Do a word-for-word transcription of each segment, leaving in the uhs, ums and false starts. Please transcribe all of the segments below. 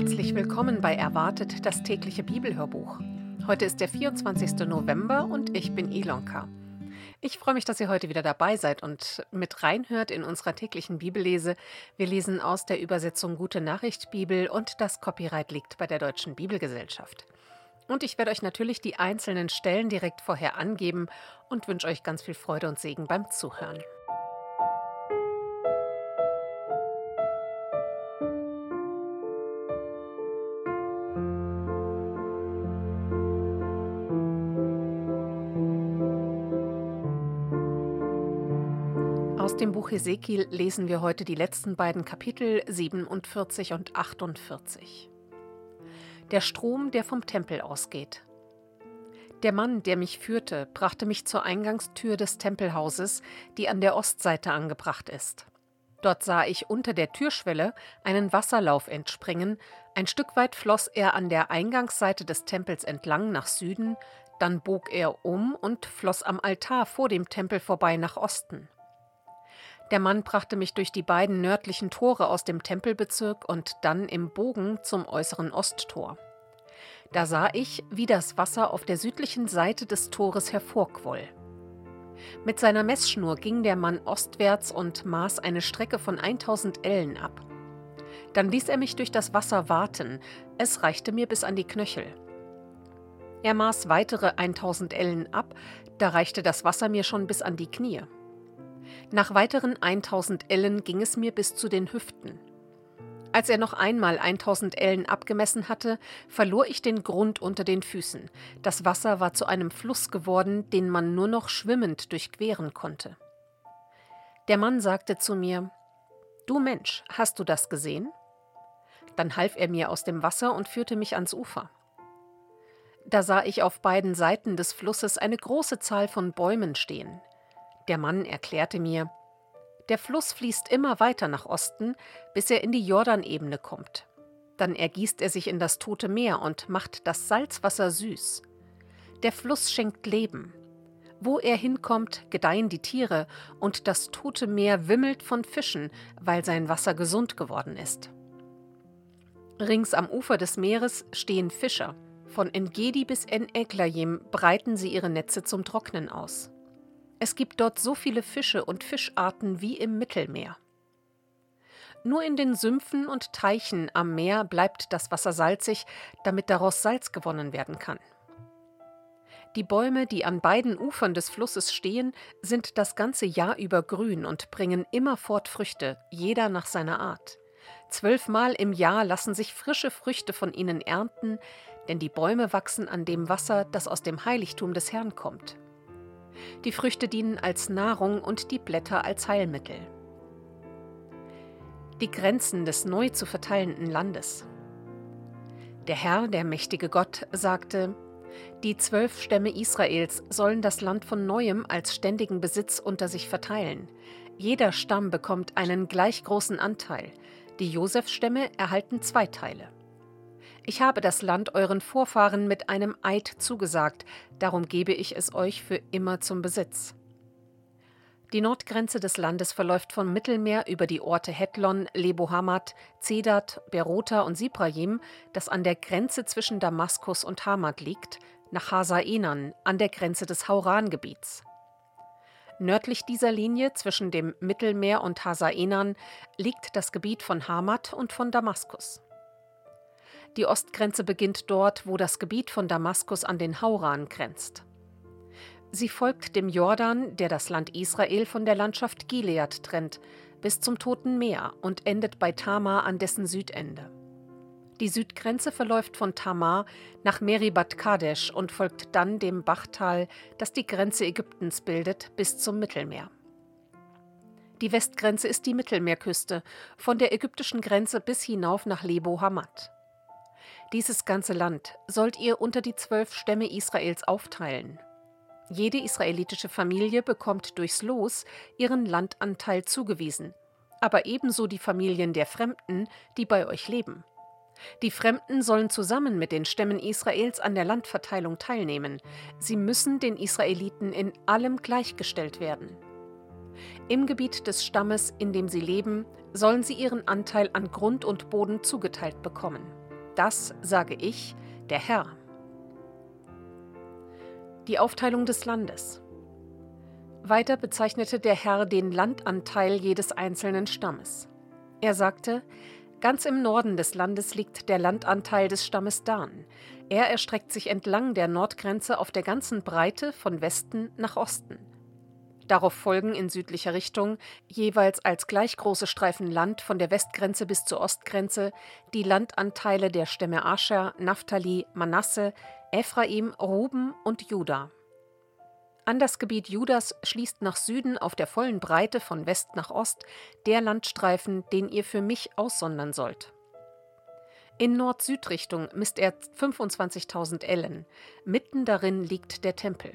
Herzlich willkommen bei Erwartet, das tägliche Bibelhörbuch. Heute ist der vierundzwanzigster November und ich bin Ilonka. Ich freue mich, dass ihr heute wieder dabei seid und mit reinhört in unserer täglichen Bibellese. Wir lesen aus der Übersetzung Gute Nachricht Bibel und das Copyright liegt bei der Deutschen Bibelgesellschaft. Und ich werde euch natürlich die einzelnen Stellen direkt vorher angeben und wünsche euch ganz viel Freude und Segen beim Zuhören. Aus dem Buch Hesekiel lesen wir heute die letzten beiden Kapitel siebenundvierzig und achtundvierzig. Der Strom, der vom Tempel ausgeht. Der Mann, der mich führte, brachte mich zur Eingangstür des Tempelhauses, die an der Ostseite angebracht ist. Dort sah ich unter der Türschwelle einen Wasserlauf entspringen, ein Stück weit floss er an der Eingangsseite des Tempels entlang nach Süden, dann bog er um und floss am Altar vor dem Tempel vorbei nach Osten. Der Mann brachte mich durch die beiden nördlichen Tore aus dem Tempelbezirk und dann im Bogen zum äußeren Osttor. Da sah ich, wie das Wasser auf der südlichen Seite des Tores hervorquoll. Mit seiner Messschnur ging der Mann ostwärts und maß eine Strecke von tausend Ellen ab. Dann ließ er mich durch das Wasser waten, es reichte mir bis an die Knöchel. Er maß weitere tausend Ellen ab, da reichte das Wasser mir schon bis an die Knie. Nach weiteren tausend Ellen ging es mir bis zu den Hüften. Als er noch einmal tausend Ellen abgemessen hatte, verlor ich den Grund unter den Füßen. Das Wasser war zu einem Fluss geworden, den man nur noch schwimmend durchqueren konnte. Der Mann sagte zu mir: »Du Mensch, hast du das gesehen?« Dann half er mir aus dem Wasser und führte mich ans Ufer. Da sah ich auf beiden Seiten des Flusses eine große Zahl von Bäumen stehen. Der Mann erklärte mir: Der Fluss fließt immer weiter nach Osten, bis er in die Jordanebene kommt. Dann ergießt er sich in das Tote Meer und macht das Salzwasser süß. Der Fluss schenkt Leben. Wo er hinkommt, gedeihen die Tiere, und das Tote Meer wimmelt von Fischen, weil sein Wasser gesund geworden ist. Rings am Ufer des Meeres stehen Fischer. Von En-Gedi bis En-Eglayim breiten sie ihre Netze zum Trocknen aus. Es gibt dort so viele Fische und Fischarten wie im Mittelmeer. Nur in den Sümpfen und Teichen am Meer bleibt das Wasser salzig, damit daraus Salz gewonnen werden kann. Die Bäume, die an beiden Ufern des Flusses stehen, sind das ganze Jahr über grün und bringen immerfort Früchte, jeder nach seiner Art. Zwölfmal im Jahr lassen sich frische Früchte von ihnen ernten, denn die Bäume wachsen an dem Wasser, das aus dem Heiligtum des Herrn kommt. Die Früchte dienen als Nahrung und die Blätter als Heilmittel. Die Grenzen des neu zu verteilenden Landes. Der Herr, der mächtige Gott, sagte: Die zwölf Stämme Israels sollen das Land von neuem als ständigen Besitz unter sich verteilen. Jeder Stamm bekommt einen gleich großen Anteil. Die Josefstämme erhalten zwei Teile. Ich habe das Land euren Vorfahren mit einem Eid zugesagt, darum gebe ich es euch für immer zum Besitz. Die Nordgrenze des Landes verläuft vom Mittelmeer über die Orte Hethlon, Lebo-Hamat, Zedad, Berota und Sibrayim, das an der Grenze zwischen Damaskus und Hamat liegt, nach Hasaenan, an der Grenze des Hauran-Gebiets. Nördlich dieser Linie zwischen dem Mittelmeer und Hasaenan liegt das Gebiet von Hamat und von Damaskus. Die Ostgrenze beginnt dort, wo das Gebiet von Damaskus an den Hauran grenzt. Sie folgt dem Jordan, der das Land Israel von der Landschaft Gilead trennt, bis zum Toten Meer und endet bei Tamar an dessen Südende. Die Südgrenze verläuft von Tamar nach Meribat Kadesh und folgt dann dem Bachtal, das die Grenze Ägyptens bildet, bis zum Mittelmeer. Die Westgrenze ist die Mittelmeerküste, von der ägyptischen Grenze bis hinauf nach Lebo-Hamat. Dieses ganze Land sollt ihr unter die zwölf Stämme Israels aufteilen. Jede israelitische Familie bekommt durchs Los ihren Landanteil zugewiesen, aber ebenso die Familien der Fremden, die bei euch leben. Die Fremden sollen zusammen mit den Stämmen Israels an der Landverteilung teilnehmen. Sie müssen den Israeliten in allem gleichgestellt werden. Im Gebiet des Stammes, in dem sie leben, sollen sie ihren Anteil an Grund und Boden zugeteilt bekommen. Das sage ich, der Herr. Die Aufteilung des Landes. Weiter bezeichnete der Herr den Landanteil jedes einzelnen Stammes. Er sagte: Ganz im Norden des Landes liegt der Landanteil des Stammes Dan. Er erstreckt sich entlang der Nordgrenze auf der ganzen Breite von Westen nach Osten. Darauf folgen in südlicher Richtung, jeweils als gleich große Streifen Land von der Westgrenze bis zur Ostgrenze, die Landanteile der Stämme Ascher, Naphtali, Manasse, Ephraim, Ruben und Juda. An das Gebiet Judas schließt nach Süden auf der vollen Breite von West nach Ost der Landstreifen, den ihr für mich aussondern sollt. In Nord-Süd-Richtung misst er fünfundzwanzigtausend Ellen. Mitten darin liegt der Tempel.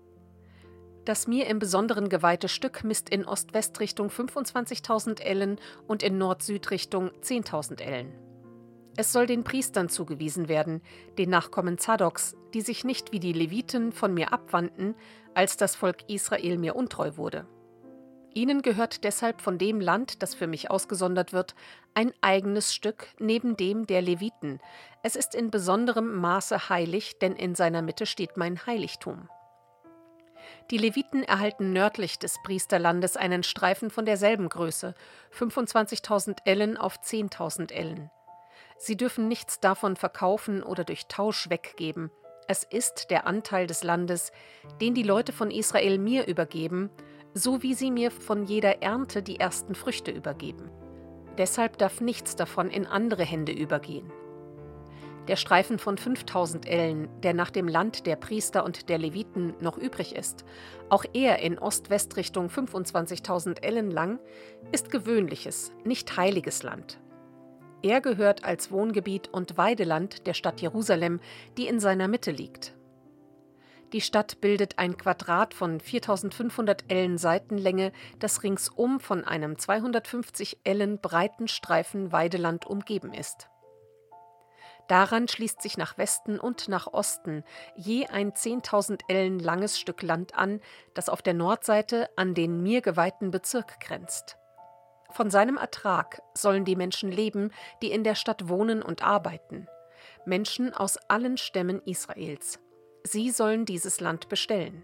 Das mir im Besonderen geweihte Stück misst in Ost-West-Richtung fünfundzwanzigtausend Ellen und in Nord-Süd-Richtung zehntausend Ellen. Es soll den Priestern zugewiesen werden, den Nachkommen Zadoks, die sich nicht wie die Leviten von mir abwandten, als das Volk Israel mir untreu wurde. Ihnen gehört deshalb von dem Land, das für mich ausgesondert wird, ein eigenes Stück neben dem der Leviten. Es ist in besonderem Maße heilig, denn in seiner Mitte steht mein Heiligtum. Die Leviten erhalten nördlich des Priesterlandes einen Streifen von derselben Größe, fünfundzwanzigtausend Ellen auf zehntausend Ellen. Sie dürfen nichts davon verkaufen oder durch Tausch weggeben. Es ist der Anteil des Landes, den die Leute von Israel mir übergeben, so wie sie mir von jeder Ernte die ersten Früchte übergeben. Deshalb darf nichts davon in andere Hände übergehen. Der Streifen von fünftausend Ellen, der nach dem Land der Priester und der Leviten noch übrig ist, auch er in Ost-West-Richtung fünfundzwanzigtausend Ellen lang, ist gewöhnliches, nicht heiliges Land. Er gehört als Wohngebiet und Weideland der Stadt Jerusalem, die in seiner Mitte liegt. Die Stadt bildet ein Quadrat von viertausendfünfhundert Ellen Seitenlänge, das ringsum von einem zweihundertfünfzig Ellen breiten Streifen Weideland umgeben ist. Daran schließt sich nach Westen und nach Osten je ein zehntausend Ellen langes Stück Land an, das auf der Nordseite an den mir geweihten Bezirk grenzt. Von seinem Ertrag sollen die Menschen leben, die in der Stadt wohnen und arbeiten. Menschen aus allen Stämmen Israels. Sie sollen dieses Land bestellen.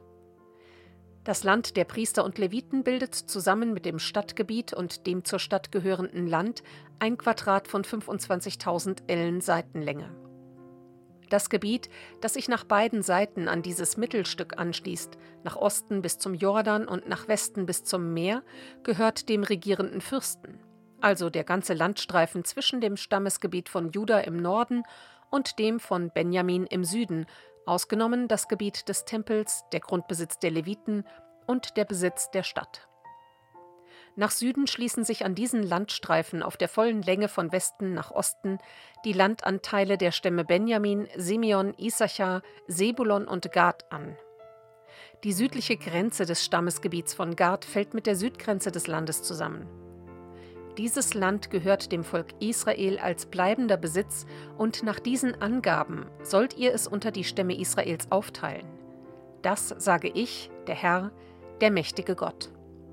Das Land der Priester und Leviten bildet zusammen mit dem Stadtgebiet und dem zur Stadt gehörenden Land ein Quadrat von fünfundzwanzigtausend Ellen Seitenlänge. Das Gebiet, das sich nach beiden Seiten an dieses Mittelstück anschließt, nach Osten bis zum Jordan und nach Westen bis zum Meer, gehört dem regierenden Fürsten, also der ganze Landstreifen zwischen dem Stammesgebiet von Juda im Norden und dem von Benjamin im Süden, ausgenommen das Gebiet des Tempels, der Grundbesitz der Leviten und der Besitz der Stadt. Nach Süden schließen sich an diesen Landstreifen auf der vollen Länge von Westen nach Osten die Landanteile der Stämme Benjamin, Simeon, Issachar, Sebulon und Gad an. Die südliche Grenze des Stammesgebiets von Gad fällt mit der Südgrenze des Landes zusammen. Dieses Land gehört dem Volk Israel als bleibender Besitz und nach diesen Angaben sollt ihr es unter die Stämme Israels aufteilen. Das sage ich, der Herr, der mächtige Gott.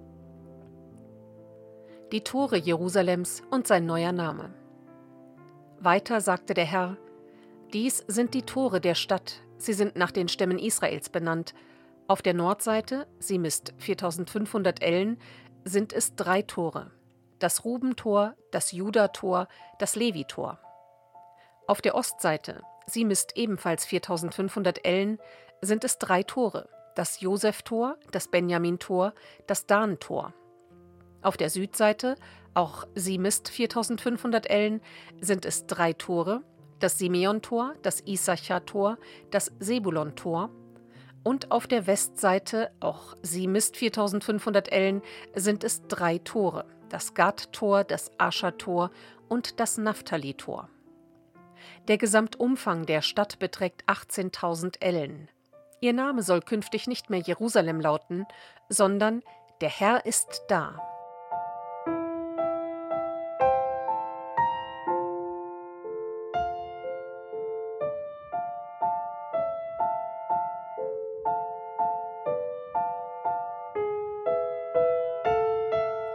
Die Tore Jerusalems und sein neuer Name. Weiter sagte der Herr: Dies sind die Tore der Stadt, sie sind nach den Stämmen Israels benannt. Auf der Nordseite, sie misst viertausendfünfhundert Ellen, sind es drei Tore: das Rubentor, das Judator, das Levitor. Auf der Ostseite, sie misst ebenfalls viertausendfünfhundert Ellen, sind es drei Tore: das Joseftor, das Benjamintor, das Dantor. Auf der Südseite, auch sie misst viertausendfünfhundert Ellen, sind es drei Tore: das Simeontor, das Issachar-Tor, das Sebulon-Tor. Und auf der Westseite, auch sie misst viertausendfünfhundert Ellen, sind es drei Tore: das Gad-Tor, das Ascher-Tor und das Naphtali-Tor. Der Gesamtumfang der Stadt beträgt achtzehntausend Ellen. Ihr Name soll künftig nicht mehr Jerusalem lauten, sondern der Herr ist da.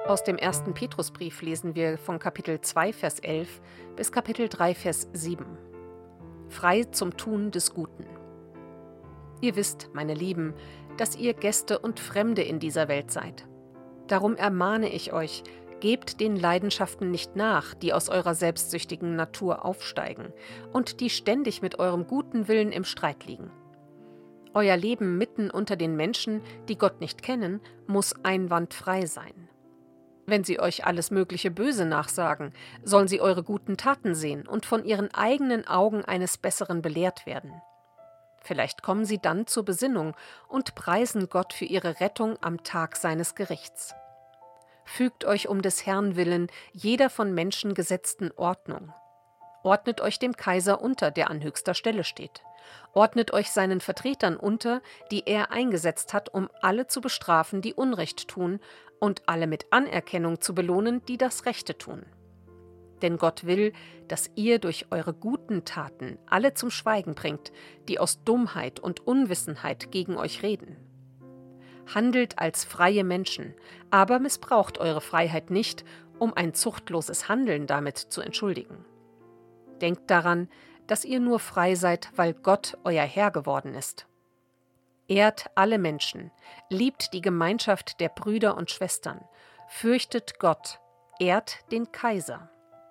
Aus dem ersten Petrusbrief lesen wir von Kapitel zwei, Vers elf bis Kapitel drei, Vers sieben. Frei zum Tun des Guten. Ihr wisst, meine Lieben, dass ihr Gäste und Fremde in dieser Welt seid. Darum ermahne ich euch, gebt den Leidenschaften nicht nach, die aus eurer selbstsüchtigen Natur aufsteigen und die ständig mit eurem guten Willen im Streit liegen. Euer Leben mitten unter den Menschen, die Gott nicht kennen, muss einwandfrei sein. Wenn sie euch alles mögliche Böse nachsagen, sollen sie eure guten Taten sehen und von ihren eigenen Augen eines Besseren belehrt werden. Vielleicht kommen sie dann zur Besinnung und preisen Gott für ihre Rettung am Tag seines Gerichts. Fügt euch um des Herrn willen jeder von Menschen gesetzten Ordnung. Ordnet euch dem Kaiser unter, der an höchster Stelle steht. Ordnet euch seinen Vertretern unter, die er eingesetzt hat, um alle zu bestrafen, die Unrecht tun, und alle mit Anerkennung zu belohnen, die das Rechte tun. Denn Gott will, dass ihr durch eure guten Taten alle zum Schweigen bringt, die aus Dummheit und Unwissenheit gegen euch reden. Handelt als freie Menschen, aber missbraucht eure Freiheit nicht, um ein zuchtloses Handeln damit zu entschuldigen. Denkt daran, dass ihr nur frei seid, weil Gott euer Herr geworden ist. Ehrt alle Menschen, liebt die Gemeinschaft der Brüder und Schwestern, fürchtet Gott, ehrt den Kaiser.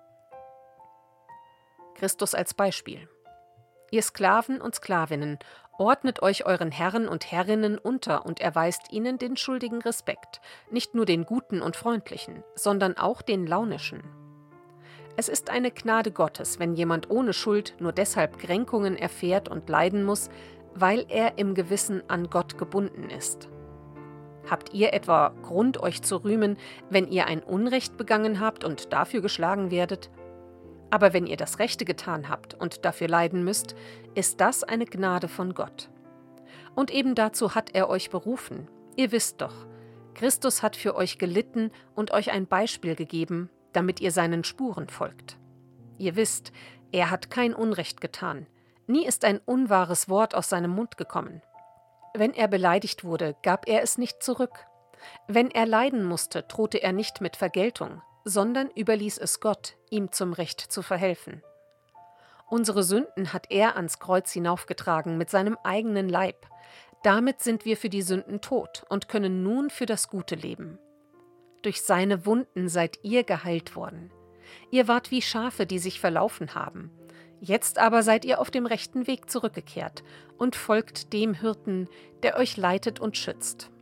Christus als Beispiel. Ihr Sklaven und Sklavinnen, ordnet euch euren Herren und Herrinnen unter und erweist ihnen den schuldigen Respekt, nicht nur den guten und freundlichen, sondern auch den launischen. Es ist eine Gnade Gottes, wenn jemand ohne Schuld nur deshalb Kränkungen erfährt und leiden muss, weil er im Gewissen an Gott gebunden ist. Habt ihr etwa Grund, euch zu rühmen, wenn ihr ein Unrecht begangen habt und dafür geschlagen werdet? Aber wenn ihr das Rechte getan habt und dafür leiden müsst, ist das eine Gnade von Gott. Und eben dazu hat er euch berufen. Ihr wisst doch, Christus hat für euch gelitten und euch ein Beispiel gegeben, damit ihr seinen Spuren folgt. Ihr wisst, er hat kein Unrecht getan. Nie ist ein unwahres Wort aus seinem Mund gekommen. Wenn er beleidigt wurde, gab er es nicht zurück. Wenn er leiden musste, drohte er nicht mit Vergeltung, sondern überließ es Gott, ihm zum Recht zu verhelfen. Unsere Sünden hat er ans Kreuz hinaufgetragen mit seinem eigenen Leib. Damit sind wir für die Sünden tot und können nun für das Gute leben. Durch seine Wunden seid ihr geheilt worden. Ihr wart wie Schafe, die sich verlaufen haben. Jetzt aber seid ihr auf dem rechten Weg zurückgekehrt und folgt dem Hirten, der euch leitet und schützt.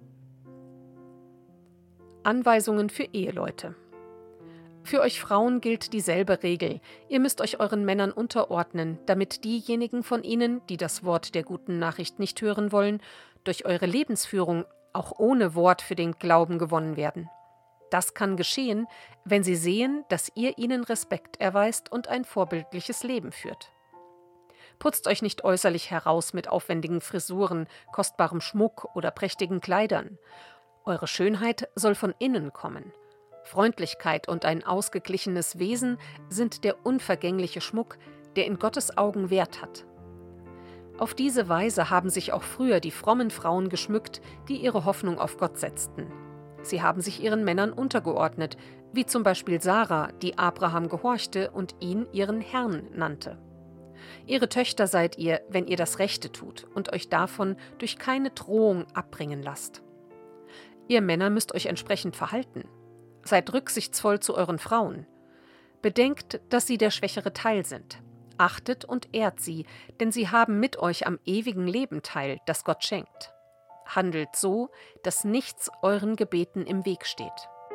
Anweisungen für Eheleute. Für euch Frauen gilt dieselbe Regel. Ihr müsst euch euren Männern unterordnen, damit diejenigen von ihnen, die das Wort der guten Nachricht nicht hören wollen, durch eure Lebensführung auch ohne Wort für den Glauben gewonnen werden. Das kann geschehen, wenn sie sehen, dass ihr ihnen Respekt erweist und ein vorbildliches Leben führt. Putzt euch nicht äußerlich heraus mit aufwendigen Frisuren, kostbarem Schmuck oder prächtigen Kleidern. Eure Schönheit soll von innen kommen. Freundlichkeit und ein ausgeglichenes Wesen sind der unvergängliche Schmuck, der in Gottes Augen Wert hat. Auf diese Weise haben sich auch früher die frommen Frauen geschmückt, die ihre Hoffnung auf Gott setzten. Sie haben sich ihren Männern untergeordnet, wie zum Beispiel Sarah, die Abraham gehorchte und ihn ihren Herrn nannte. Ihre Töchter seid ihr, wenn ihr das Rechte tut und euch davon durch keine Drohung abbringen lasst. Ihr Männer müsst euch entsprechend verhalten. Seid rücksichtsvoll zu euren Frauen. Bedenkt, dass sie der schwächere Teil sind. Achtet und ehrt sie, denn sie haben mit euch am ewigen Leben teil, das Gott schenkt. Handelt so, dass nichts euren Gebeten im Weg steht.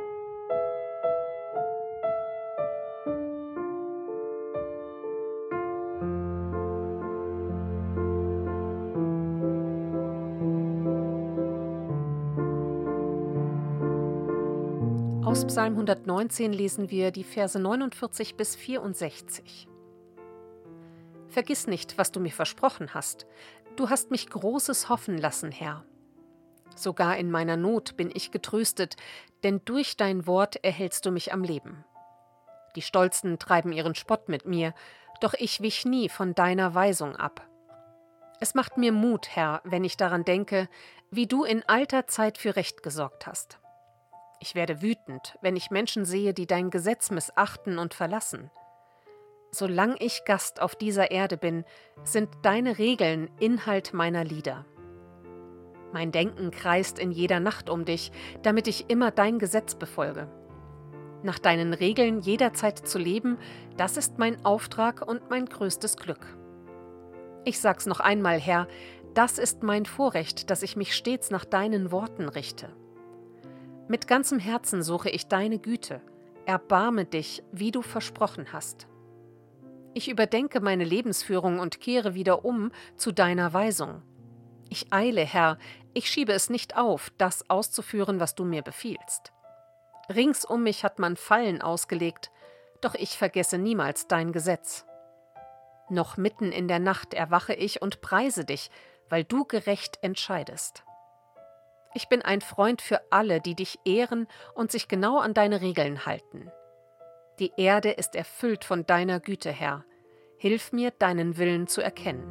Aus Psalm hundertneunzehn lesen wir die Verse neunundvierzig bis vierundsechzig. Vergiss nicht, was du mir versprochen hast. Du hast mich Großes hoffen lassen, Herr. Sogar in meiner Not bin ich getröstet, denn durch dein Wort erhältst du mich am Leben. Die Stolzen treiben ihren Spott mit mir, doch ich wich nie von deiner Weisung ab. Es macht mir Mut, Herr, wenn ich daran denke, wie du in alter Zeit für Recht gesorgt hast. Ich werde wütend, wenn ich Menschen sehe, die dein Gesetz missachten und verlassen. Solange ich Gast auf dieser Erde bin, sind deine Regeln Inhalt meiner Lieder. Mein Denken kreist in jeder Nacht um dich, damit ich immer dein Gesetz befolge. Nach deinen Regeln jederzeit zu leben, das ist mein Auftrag und mein größtes Glück. Ich sag's noch einmal, Herr, das ist mein Vorrecht, dass ich mich stets nach deinen Worten richte. Mit ganzem Herzen suche ich deine Güte. Erbarme dich, wie du versprochen hast. Ich überdenke meine Lebensführung und kehre wieder um zu deiner Weisung. Ich eile, Herr, ich schiebe es nicht auf, das auszuführen, was du mir befiehlst. Rings um mich hat man Fallen ausgelegt, doch ich vergesse niemals dein Gesetz. Noch mitten in der Nacht erwache ich und preise dich, weil du gerecht entscheidest. Ich bin ein Freund für alle, die dich ehren und sich genau an deine Regeln halten. Die Erde ist erfüllt von deiner Güte, Herr. Hilf mir, deinen Willen zu erkennen.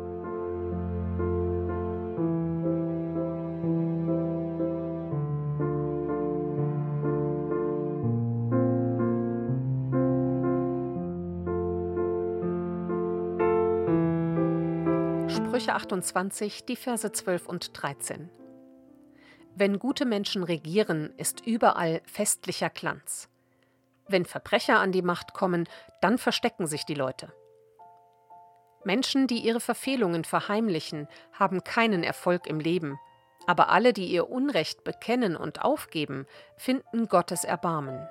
Sprüche achtundzwanzig, die Verse zwölf und dreizehn. Wenn gute Menschen regieren, ist überall festlicher Glanz. Wenn Verbrecher an die Macht kommen, dann verstecken sich die Leute. Menschen, die ihre Verfehlungen verheimlichen, haben keinen Erfolg im Leben, aber alle, die ihr Unrecht bekennen und aufgeben, finden Gottes Erbarmen.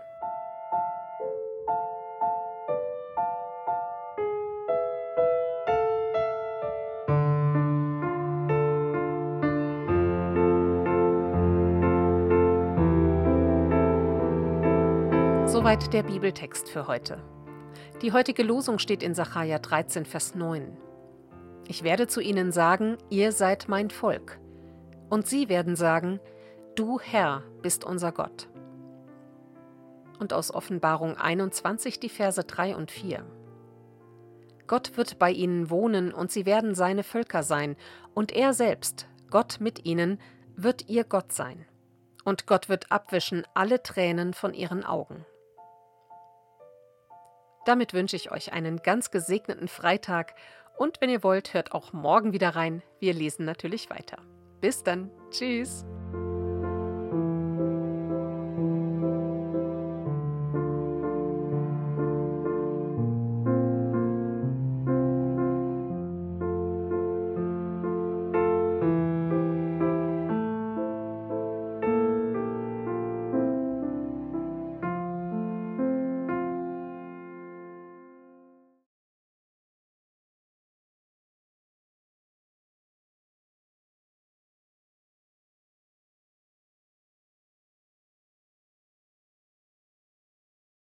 Soweit der Bibeltext für heute. Die heutige Losung steht in Sacharja dreizehn, Vers neun. Ich werde zu ihnen sagen, ihr seid mein Volk. Und sie werden sagen, du Herr bist unser Gott. Und aus Offenbarung einundzwanzig, die Verse drei und vier. Gott wird bei ihnen wohnen und sie werden seine Völker sein, und er selbst, Gott mit ihnen, wird ihr Gott sein. Und Gott wird abwischen alle Tränen von ihren Augen. Damit wünsche ich euch einen ganz gesegneten Freitag und wenn ihr wollt, hört auch morgen wieder rein. Wir lesen natürlich weiter. Bis dann. Tschüss.